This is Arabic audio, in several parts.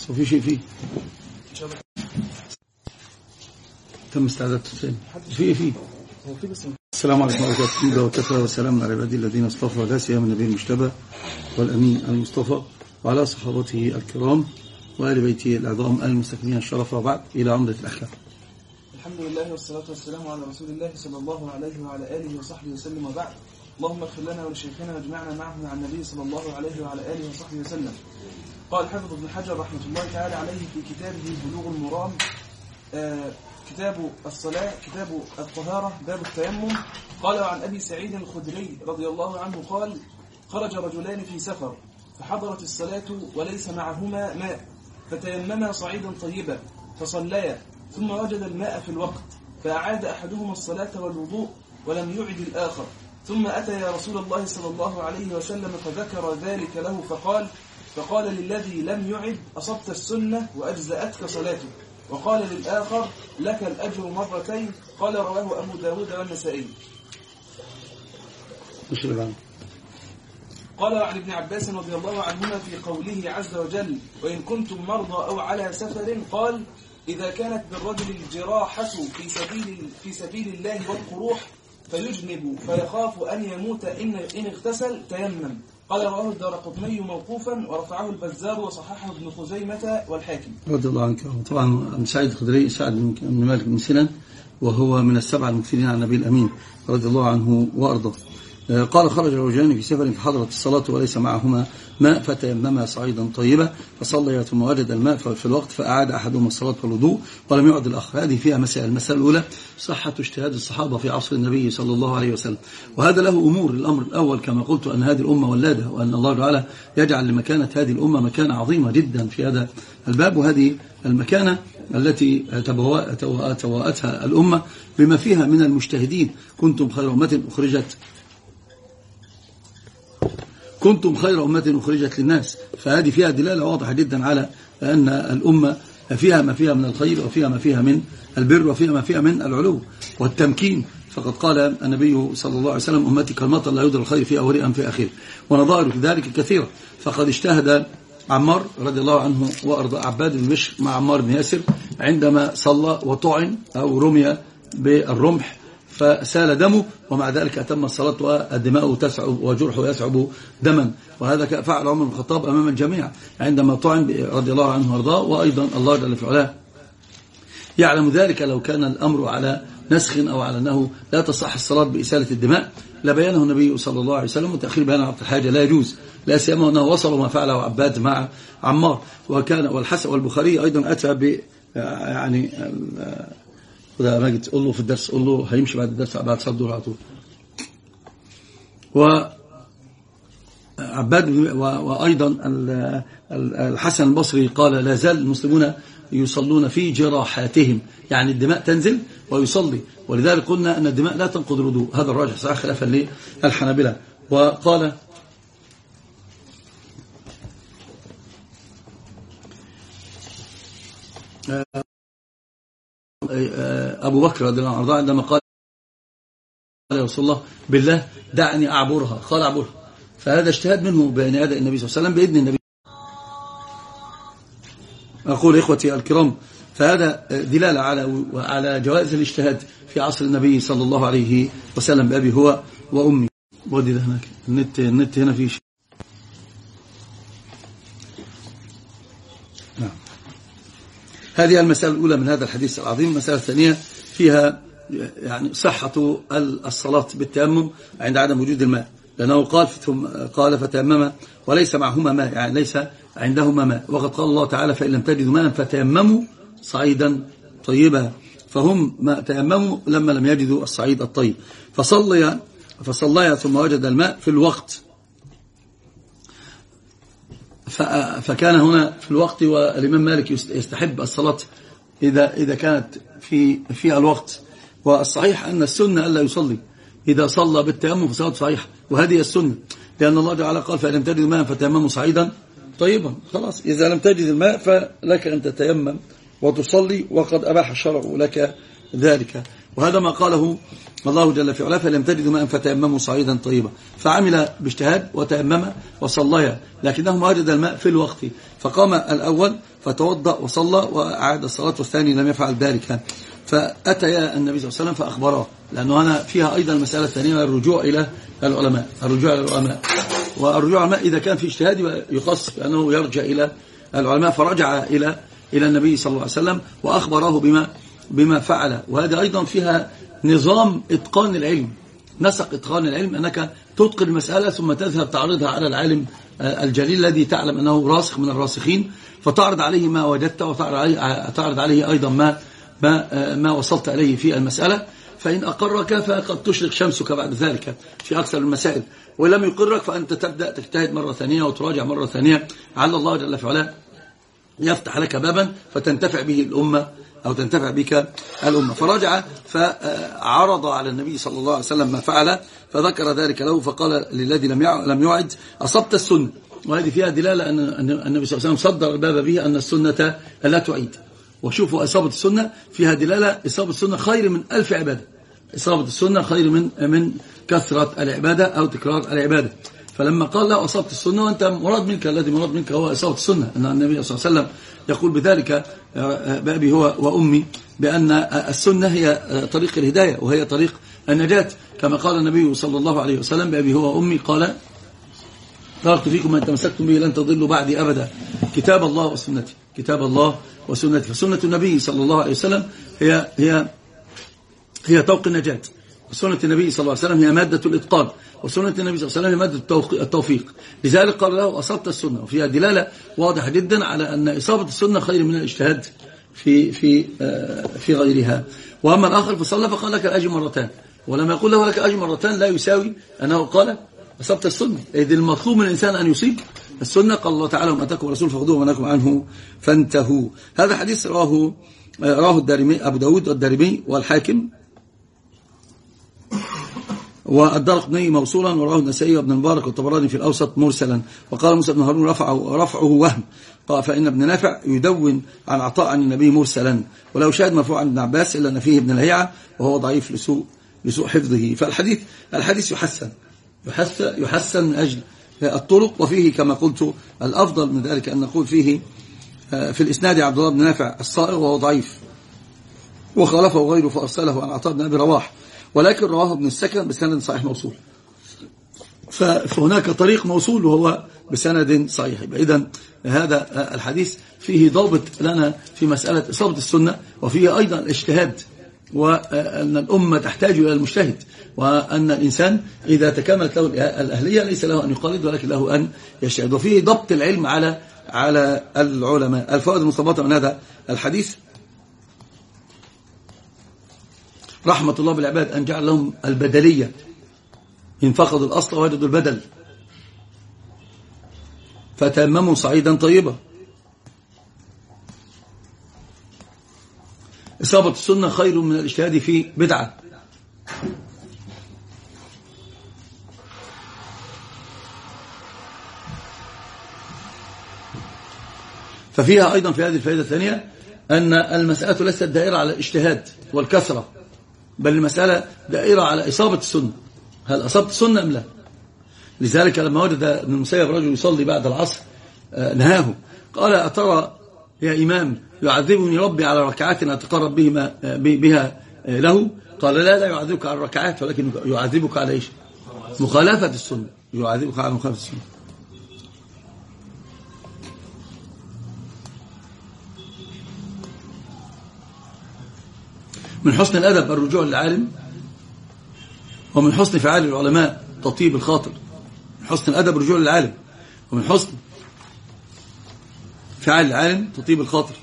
في شيء فيه تم استعدادته ثاني في السلام عليكم ورحمة الله وبركاته والسلام على عبادي الذين اصطفى ولا سيما النبي المجتبى والأمين المصطفى وعلى صحابته الكرام وآل بيته العظام المستكملين الشرف وبعد إلى عمدة الأخلاق. الحمد لله والصلاة والسلام على رسول الله صلى الله عليه وعلى آله وصحبه وسلم وبعد. اللهم اغفر لنا ولشيخنا واجمعنا معه مع النبي صلى الله عليه وعلى آله وصحبه وسلم. قال حافظ ابن حجر رحمة الله تعالى عليه في كتابه بلوغ المرام كتاب الصلاة كتاب الطهارة باب التيمم. قال عن أبي سعيد الخدري رضي الله عنه قال خرج رجلان في سفر فحضرت الصلاة وليس معهما ماء فتيمما صعيدا طيبا فصليا ثم وجد الماء في الوقت فأعاد أحدهما الصلاة والوضوء ولم يعد الآخر ثم أتى يا رسول الله صلى الله عليه وسلم فذكر ذلك له فقال للذي لم يعد أصبت السنة وأجزأتك صلاته وقال للآخر لك الأجر مرتين. قال رواه أبو داود والنسائي. قال عن ابن عباس رضي الله عنهما في قوله عز وجل وإن كنتم مرضى أو على سفر قال إذا كانت بالرجل الجراحة في سبيل الله والقروح فيجنب فيخاف أن يموت إن اغتسل تيمم. قال رواه الدارقطني موقوفا ورفعه البزار وصححه ابن خزيمة والحاكم. رضي الله عنك. طبعا سعيد الخدري سعد بن مالك بن سنان وهو من السبعة المكثرين عن النبي الأمين رضي الله عنه وأرضاه. قال خرج رجلان في سفر فحضرت الصلاة وليس معهما ماء فتيمما صعيدا طيبا فصليا ثم وجد الماء في الوقت فأعاد أحدهما الصلاة والوضوء ولم يعد الآخر. هذه فيها مسائل. المسألة الأولى صحة اجتهاد الصحابة في عصر النبي صلى الله عليه وسلم، وهذا له أمور. الأمر الأول كما قلت أن هذه الأمة ولادة وأن الله تعالى يجعل لمكانة هذه الأمة مكانة عظيمة جدا في هذا الباب، وهذه المكانة التي تبوأتها الأمة بما فيها من المجتهدين. كنتم خير أمة أخرجت للناس، فهذه فيها دلالة واضحة جدا على أن الأمة فيها ما فيها من الخير وفيها ما فيها من البر وفيها ما فيها من العلو والتمكين. فقد قال النبي صلى الله عليه وسلم أمتي كالمطر لا يدرى الخير في أولها أم في آخره، ونظائر ذلك كثيرة. فقد اجتهد عمار رضي الله عنه وأرضى عباد بن بشر مع عمار بن ياسر عندما صلى وطعن أو رمي بالرمح فسال دمه، ومع ذلك أتم الصلاة والدماء تسعب وجرحه يسعب دما. وهذا فعل عمر بن الخطاب أمام الجميع عندما طعن رضي الله عنه وارضاه. وأيضا الله جل في علاه يعلم ذلك. لو كان الأمر على نسخ أو على أنه لا تصح الصلاة بإسالة الدماء لبيانه النبي صلى الله عليه وسلم، وتأخير بيان وقت الحاجة لا يجوز، لا سيما أنه وصل ما فعله عباد مع عمار. وكان والحسن والبخاري أيضا أتى ب يعني وده ماجد تقول له في الدرس، قول له هيمشي بعد الدرس بعد صلاة الظهر على طول. وعباد وأيضا الحسن البصري قال لا زال المسلمون يصلون في جراحاتهم، يعني الدماء تنزل ويصلي، ولذلك قلنا أن الدماء لا تنقض الوضوء. هذا الراجح صحيح خلافا للحنابلة. وقال أبو بكر رضي الله عنه عندما قال يا رسول الله بالله دعني أعبرها، قال أعبرها. فهذا اجتهاد منه بين يدي النبي صلى الله عليه وسلم بإذن النبي. أقول إخوتي الكرام فهذا دلالة على جواز الاجتهاد في عصر النبي صلى الله عليه وسلم بأبي هو وأمي. ودي ده هناك النت هنا فيه شيء. نعم. هذه المسألة الأولى من هذا الحديث العظيم. المسألة الثانية فيها يعني صحة الصلاة بالتيمم عند عدم وجود الماء، لأنه قال فتيمم وليس معهما ماء، يعني ليس عندهما ماء. وقد قال الله تعالى فإن لم تجدوا ماء فتيمموا صعيدا طيبا، فهم ما تيمموا لما لم يجدوا الصعيد الطيب. فصليا ثم وجد الماء في الوقت، فكان هنا في الوقت. والإمام مالك يستحب الصلاة إذا كانت في الوقت، والصحيح أن السنة ألا يصلي إذا صلى بالتيمم فصلاته صحيحة، وهذه السنة، لأن الله تعالى قال فإن لم تجد الماء فتيمموا صعيدا طيبا. خلاص إذا لم تجد الماء فلك أن تتيمم وتصلي، وقد أباح الشرع لك ذلك. وهذا ما قاله الله جل في علاه فإن لم تجدوا ماء فتيمموا صعيدا طيبا. فعمل باجتهاد وتيمم وصليا، لكنه وجد الماء في الوقت، فقام الأول فتوضأ وصلى وأعاد الصلاة، والثاني لم يفعل ذلك. فأتيا النبي صلى الله عليه وسلم فأخبراه، لأنه هنا فيها أيضا المسألة الثانية الرجوع إلى العلماء. والرجوع العلماء إذا كان في اجتهاد يخص بأنه يرجع إلى العلماء، فرجع إلى النبي صلى الله عليه وسلم وأخبره بما فعل. وهذا أيضا فيها نظام إتقان العلم، نسق إتقان العلم، أنك تتقن المسألة ثم تذهب تعرضها على العالم الجليل الذي تعلم أنه راسخ من الراسخين، فتعرض عليه ما وجدت، وتعرض عليه أيضا ما وصلت إليه في المسألة. فإن أقرك فقد تشرق شمسك بعد ذلك في أكثر المسائل، ولم يقرك فأنت تبدأ تجتهد مرة ثانية وتراجع مرة ثانية، على الله جل في علاه يفتح لك بابا فتنتفع به الأمة أو تنتفع بك الأمة. فرجع فعرض على النبي صلى الله عليه وسلم ما فعل، فذكر ذلك له، فقال للذي لم يعد: أصبت السنة. وهذه فيها دلالة أن النبي صلى الله عليه وسلم صدر الباب به أن السنة لا تعيد. وشوفوا إصابة السنة فيها دلالة، إصابة السنة خير من 1000 عبادة، إصابة السنة خير من كثرة العبادة أو تكرار العبادة. فلما قال له أصابت السنة، وأنت الذي مراد منك هو إصابة السنة، أن النبي صلى الله عليه وسلم يقول بذلك بأبي هو وأمي بأن السنة هي طريق الهداية وهي طريق النجاة، كما قال النبي صلى الله عليه وسلم بأبي هو وأمي، قال: تركت فيكم ما تمسكتم به لن تضلوا بعدي أبدا، كتاب الله وسنتي، كتاب الله وسنتي. فسنة النبي صلى الله عليه وسلم هي طوق النجاة، وسنة النبي صلى الله عليه وسلم هي مادة الإتقان، وسنة النبي صلى الله عليه وسلم هي مادة التوفيق. لذلك قال له: أصبت السنة. وفيها دلالة واضحة جدا على أن إصابة السنة خير من الاجتهاد في غيرها. وأما الآخر فصلى فقال لك الأجر مرتان، ولما يقول له لك أجر مرتان لا يساوي أنه قال أصبت السنة. إذ المطلوب من الإنسان أن يصيب السنة. قال الله تعالى: وما أتاكم الرسول فخذوه وما نهاكم عنه فانتهوا. هذا حديث رواه الدارمي، أبو داود والدارمي والحاكم والدارقطني موصولا، ورواه النسائي وابن المبارك والطبراني في الأوسط مرسلا. وقال موسى بن هارون رفعه وهم، قال: فإن ابن نافع يدون عن عطاء عن النبي مرسلا، ولو شاهد مرفوع عن ابن عباس إلا أن فيه ابن لهيعة وهو ضعيف لسوء حفظه. فالحديث يحسن من أجل الطرق، وفيه كما قلت الأفضل من ذلك أن نقول فيه في الإسناد عبد الله بن نافع الصائغ وهو ضعيف، وخالفه غيره فأرسله عن عطاء بن أبي رواح، ولكن رواه ابن السكن بسند صحيح موصول. فهناك طريق موصول وهو بسند صحيح. إذن هذا الحديث فيه ضابط لنا في مسألة إصابة السنة، وفيه أيضا الاجتهاد، وأن الأمة تحتاج إلى المجتهد، وأن الإنسان إذا تكاملت له الأهلية ليس له أن يقلد ولكن له أن يجتهد. وفيه ضبط العلم على العلماء. الفوائد المستنبطة من هذا الحديث: رحمة الله بالعباد أن جعل لهم البدلية، إن فقدوا الأصل وجدوا البدل فتيمموا صعيدا طيبا. إصابة السنة خير من الاجتهاد في بدعة. ففيها أيضا في هذه الفائدة الثانية أن المسألة ليست دائرة على الاجتهاد والكثرة، بل المسألة دائرة على إصابة السنة. هل أصبت السنة أم لا؟ لذلك لما وجد ابن المسيب رجل يصلي بعد العصر نهاه، قال: أترى يا إمام يعذبني ربي على ركعات أتقرب بها له؟ قال: لا يعذبك على الركعات، ولكن يعذبك على إيش؟ مخالفة السنة، يعذبك على مخالفة السنة. من حسن الأدب الرجوع للعالم، ومن حسن فعال العلماء تطيب الخاطر. من حسن الأدب الرجوع للعالم، ومن حسن فعال العالم تطيب الخاطر.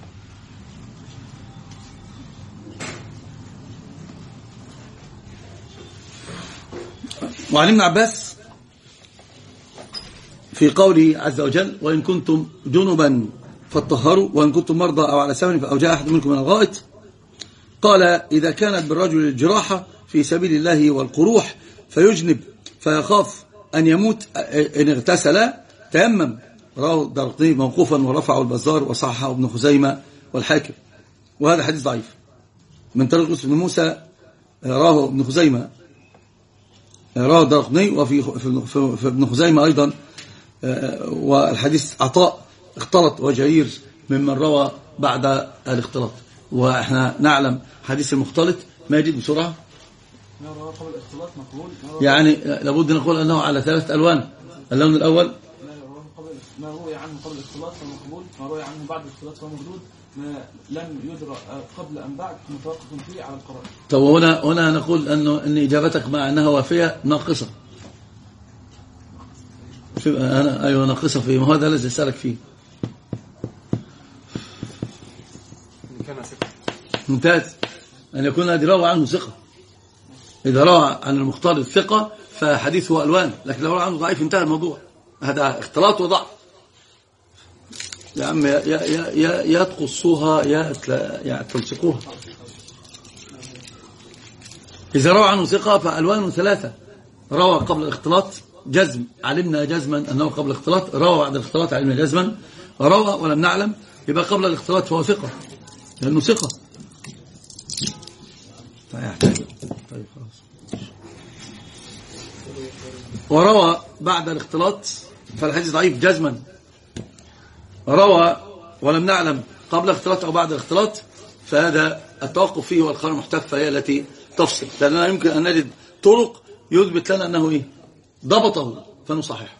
وعن ابن عباس في قوله عز وجل: وإن كنتم جنبا فاطهروا، وإن كنتم مرضى أو على سفر أو جاء أحد منكم من الغائط. قال: إذا كانت بالرجل الجراحة في سبيل الله والقروح فيجنب فيخاف أن يموت إن اغتسل تيمم. رواه الدارقطني موقوفا ورفعه البزار وصححه ابن خزيمة والحاكم. وهذا حديث ضعيف من طريق يوسف بن موسى، رواه ابن خزيمة، رواه الدارقطني، وفي ابن خزيمة أيضا. والحديث عطاء اختلط وجرير ممن روى بعد الاختلاط. وإحنا نعلم حديث المختلط. ماجد بسرعة. ما روى قبل الاختلاط مقبول. يعني لابد نقول أنه على 3 ألوان. اللون الأول ما روي عنه قبل الاختلاط فمقبول، ما روي عنه بعد الاختلاط فمردود، ما لم يدرى قبل أم بعد متوقف فيه على القرائن. طب هنا نقول أن إجابتك مع أنها وافية ناقصة. أيوة ناقصة فيه، ما هو ده الذي أسألك فيه. ممتاز. أن يكون الذي روى عنه ثقة. إذا روى عن المختلط ثقة فحديثه ألوان، لكن لو روى عنه ضعيف انتهى الموضوع. هذا اختلاط وضعف. يا عم يا تقصوها يا تلصقوها. إذا روى عنه ثقة فألوان 3. روى قبل الاختلاط جزم، علمنا جزما أنه قبل الاختلاط. روى بعد الاختلاط علمنا جزما. روى ولم نعلم، يبقى قبل الاختلاط فهو ثقة لأنه ثقة. طيب خلاص. وروى بعد الاختلاط فالحديث ضعيف جزما. روى ولم نعلم قبل الاختلاط أو بعد الاختلاط فهذا التوقف فيه والقرار المحتفى هي التي تفصل، لأننا يمكن أن نجد طرق يثبت لنا أنه ضبطه فنصحح.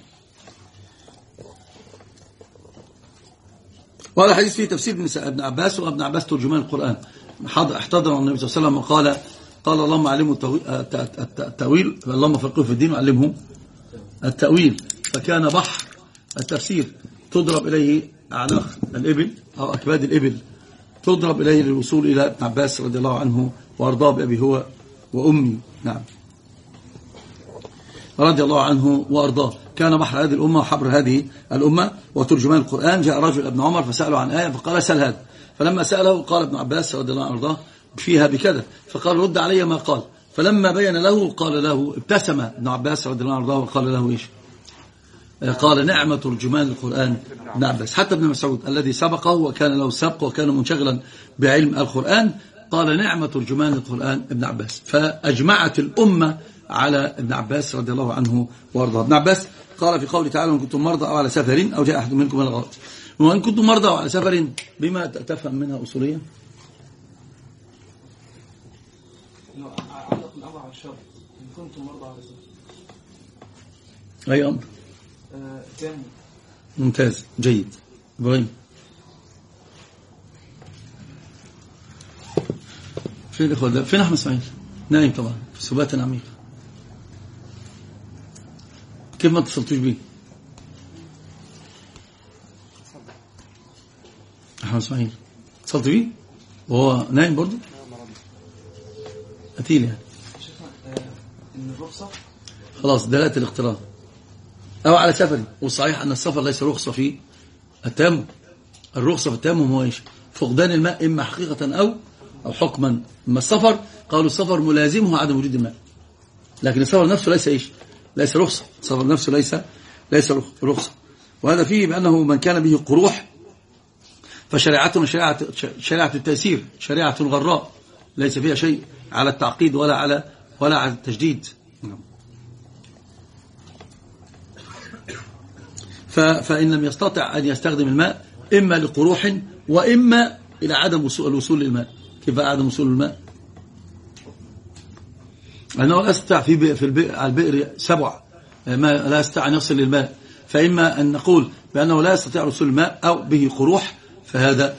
وهذا حديث فيه تفسير ابن عباس، وابن عباس ترجمان القرآن. احتضر النبي صلى الله عليه وسلم وقال اللهم علمه التأويل، اللهم فقهه في الدين وعلمه التأويل. فكان بحر التفسير تضرب إليه أعناق الإبل أو أكباد الإبل، تضرب إليه للوصول إلى ابن عباس رضي الله عنه وأرضاه بأبي هو وأمي. نعم رضي الله عنه وأرضاه. كان بحر هذه الأمة وحبر هذه الأمة وترجمان القرآن. جاء رجل ابن عمر فسأله عن آية فقال سأل هذا، فلما سأله قال ابن عباس رضي الله عنه وأرضاه فيها بكذا، فقال رد علي ما قال. فلما بين له قال له، ابتسم ابن عباس رضي الله عنه وأرضاه وقال له إيش؟ قال نعمة ترجمان القرآن ابن عباس. حتى ابن مسعود الذي سبقه وكان له سبق وكان منشغلا بعلم القرآن قال نعمة ترجمان القرآن ابن عباس. فأجمعت الأمة على ابن عباس رضي الله عنه وارضاه. ابن عباس قال في قوله تعالى: وإن كنتم مرضى أو على سفر أو جاء أحد منكم من الغائط. وإن كنتم مرضى أو على سفر بما تفهم منها أصوليا؟ علق الأمر على الشر. إن كنتم مرضى على سفر. أي أمر؟ تام. ممتاز جيد. إبراهيم فين الإخوة؟ فين أحمد إسماعيل؟ نايم طبعا في سبات عميق. كيف ما اتصلتوش بيه؟ أحمد إسماعيل اتصلت بيه وهو نايم برضه؟ قتيل يعني. إن الرخصة خلاص دلالة الاقتران أو على سفر. والصحيح أن السفر ليس رخصة في التيمم. الرخصة في التيمم هو إيش؟ فقدان الماء إما حقيقة أو حكما. أما السفر قالوا السفر ملازمه عدم وجود الماء، لكن السفر نفسه ليس إيش؟ ليس رخصة. السفر نفسه ليس رخصة. وهذا فيه بأنه من كان به قروح فشريعتنا شريعة التيسير، شريعة غراء ليس فيها شيء على التعقيد ولا على التجديد. فإن لم يستطع أن يستخدم الماء إما لقروح وإما إلى عدم الوصول للماء. كيف عدم وصول الماء؟ أنه لا يستطيع على البئر سبع ما لا يستطيع أن يصل للماء، فإما أن نقول بأنه لا يستطيع وصول الماء أو به قروح فهذا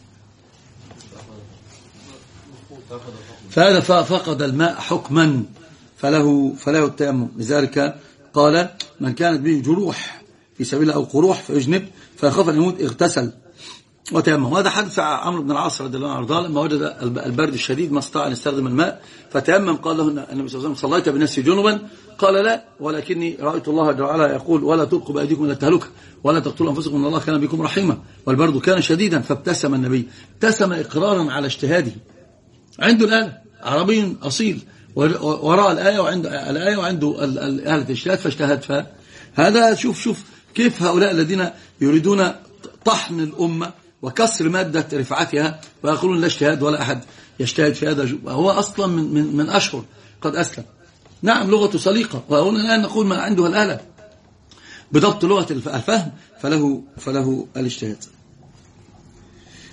فقد الماء حكما فله التيمم. لذلك قال من كانت به جروح في سبيل أو قروح فيجنب فيخاف أن يموت اغتسل وتيمم. وهذا حدث عمرو بن العاص رضي الله عنه لما وجد البرد الشديد ما استطاع أن يستخدم الماء فتيمم. قال له النبي صلى الله عليه وسلم: صليت بالناس جنبا؟ قال: لا، ولكني رأيت الله جل وعلا يقول: ولا تلقوا بأيديكم إلى التهلكة ولا تقتلوا أنفسكم إن الله كان بكم رحيما. والبرد كان شديدا. فابتسم النبي، ابتسم إقرارا على اجتهاده. عنده الآلة، عربي أصيل، وراء الآية وعنده آلة الاجتهاد فاجتهد. فهذا شوف كيف هؤلاء الذين يريدون طحن الأمة وكسر مادة رفعتها ويقولون لا اجتهاد ولا أحد يجتهد في هذا. هو أصلا من أشهر قد أسلم. نعم لغة سليقة، وهنا الآن نقول ما عنده الآلة بضبط لغة الفهم فله الاجتهاد.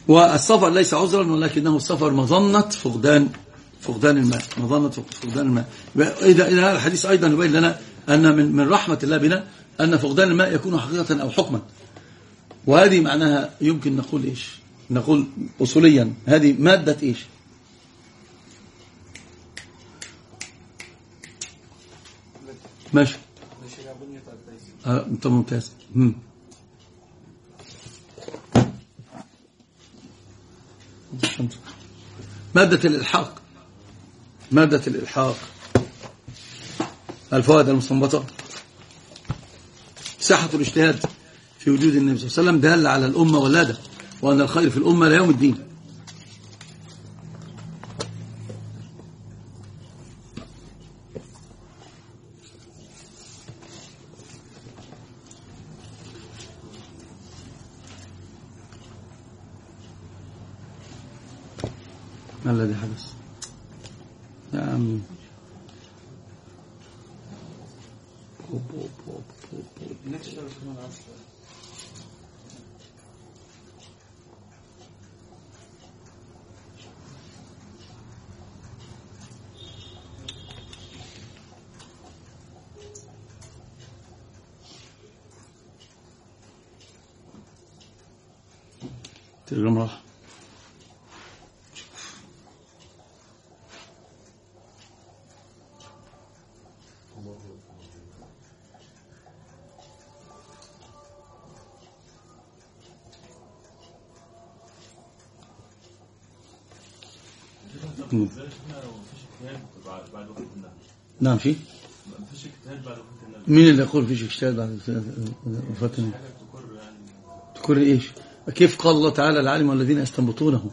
والسفر ليس عذرا ولكنه السفر مظنة فقدان الماء، مظنة فقدان الماء. إذا هذا الحديث أيضا يبين لنا أن من رحمة الله بنا أن فقدان الماء يكون حقيقة أو حكما. وهذه معناها يمكن نقول إيش؟ نقول أصوليا هذه مادة إيش؟ ماشي. طب ممتاز. مادة الإلحاق، مادة الإلحاق، الفوائد المستنبطة، صحة الاجتهاد في وجود النبي صلى الله عليه وسلم دال على الأمة ولادة، وأن الخير في الأمة ليوم الدين. ما الذي حدث يا عمي؟ تلقم راح نعم. في مين اللي يقول فيش اجتهاد بعد وفاة النبي؟ تكر ايش؟ كيف قال الله تعالى العالم والذين يستنبطونه؟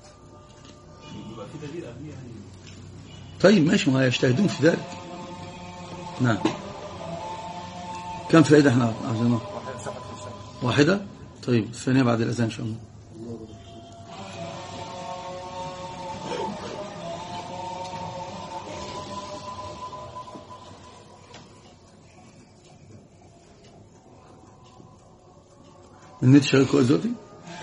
طيب ماشي، ما يجتهدون في ذلك. نعم. كم فائدة احنا عايزينها؟ واحدة. طيب الثانية بعد الأذان إن شاء الله. النت شغال كويس دلوقتي؟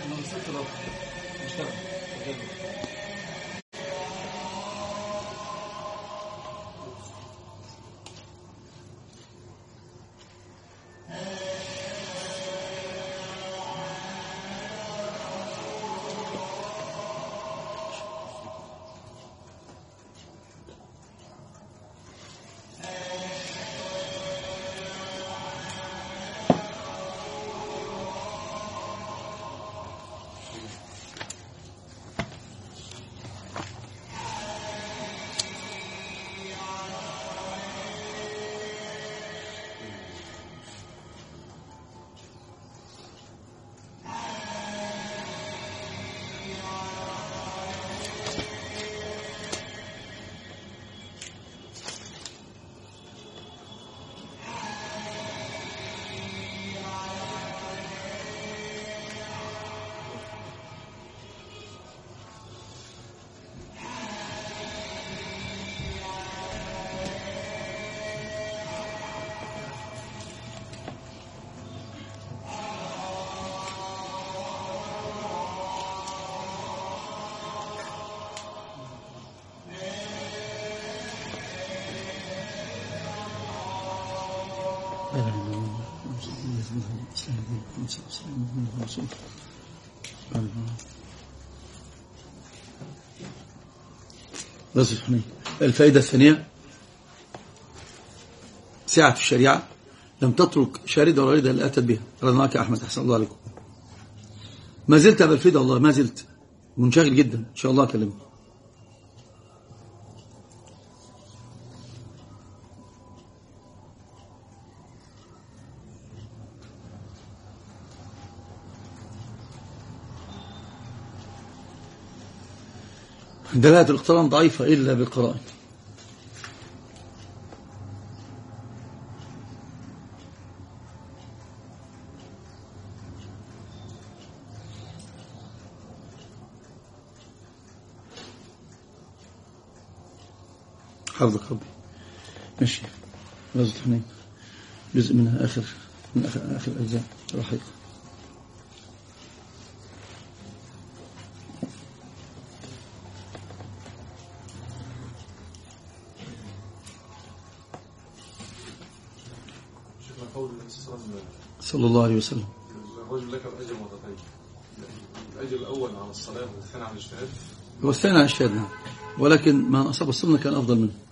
الفائدة الثانية سعة الشريعة، لم تترك شاردة ولا ريدة اللي أتت بها. رضي معك يا أحمد، أحسن الله عليكم. ما زلت أبا الفيدة والله، ما زلت منشغل جدا، إن شاء الله أكلمك. دلالة الاقتران ضعيفة إلا بالقرائن. حفظك ربي. ماشي. غزوة حنين جزء منها آخر الأجزاء رحيق. شيخنا قول النبي صلى الله عليه وسلم صلى الله عليه وسلم الرجل لك الأجر مرتين، الأجر الأول على الصلاة والثاني على الاجتهاد. هو الثاني على الشهادة، ولكن من أصاب السنة كان أفضل منه.